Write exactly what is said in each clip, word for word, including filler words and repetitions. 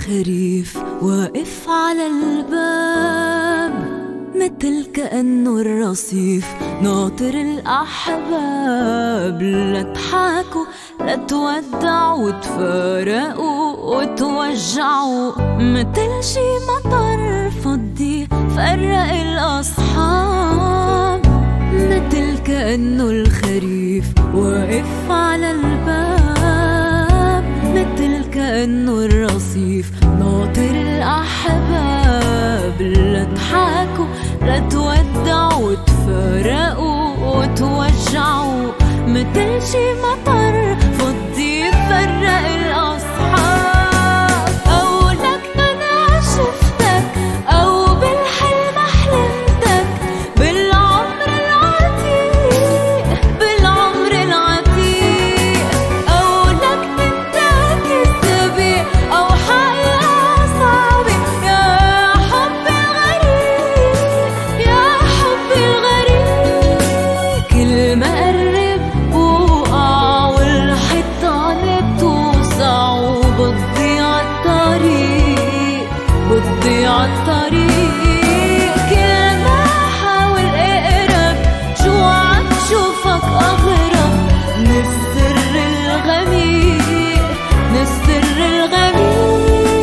الخريف واقف على الباب، متل كأنه الرصيف ناطر الأحباب. لا تحاكوا لا تودعوا وتفارقوا وتوجعوا، متل شي مطر فضي فرق الأصحاب. متل كأنه الخريف واقف على الباب، متل كأنه الرصيف ناطر الأحباب. لا تحاكوا لا تودعوا وتفارقوا وتوجعوا، متل شي مطر فضي فرق الأصحاب. أو لك أنا شفتك أو بالحلم حلمتك، بالعمر العتيق بالعمر العتيق. أو لك انت كذبي أو حقيقة صعبة، يا حبي الغريب يا حبي الغريب. كل ما قرب بوقع والحيطان بتوسع، وبتضيع الطريق بتضيع الطريق. كل ما حاول اقرب جوعك شوفك أغرب من السر الغميق من السر الغميق.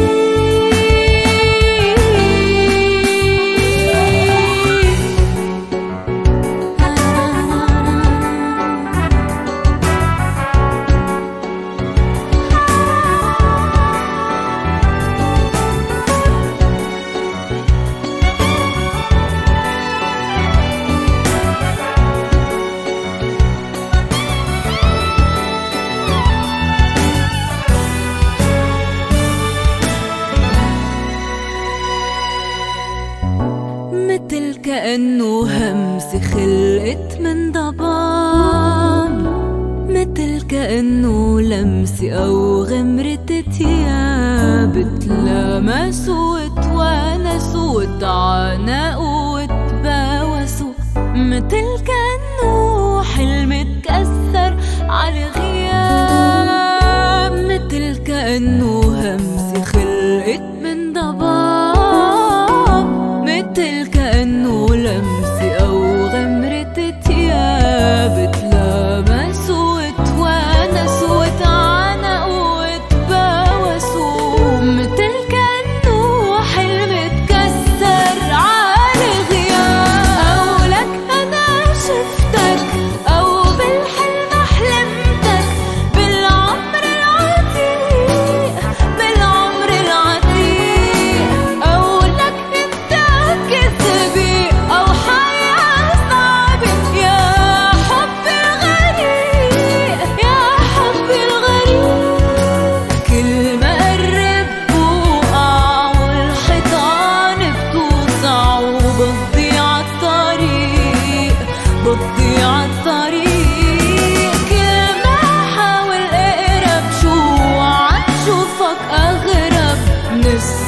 متل كأنه همس خلقت من ضباب، متل كأنه لمس أو غمرة تياب. تلامسوا وتوانسوا وتعانقوا وتباوسوا، متل كأنه حلم اتكسر على غياب. متل كأنه همس خلقت من ضباب، متل كأنه لمس أو غمرة تياب. تلامسوا وتوانسوا وتعانقوا وتباوسوا، متل كأنه حلم اتكسر على غياب. أو لك أنا شفتك أو بالحلم حلمتك، بالعمر العتيق بالعمر العتيق. أو لك انت كذبي أو حياة صعبة، يا حبي الغريب يا حبي الغريب. كل ما قرب بوقع والحيطان بتوسع، وبتضيع الطريق بتضيع الطريق. كل ما حاول اقرب جوعك شوفك أغرب من السر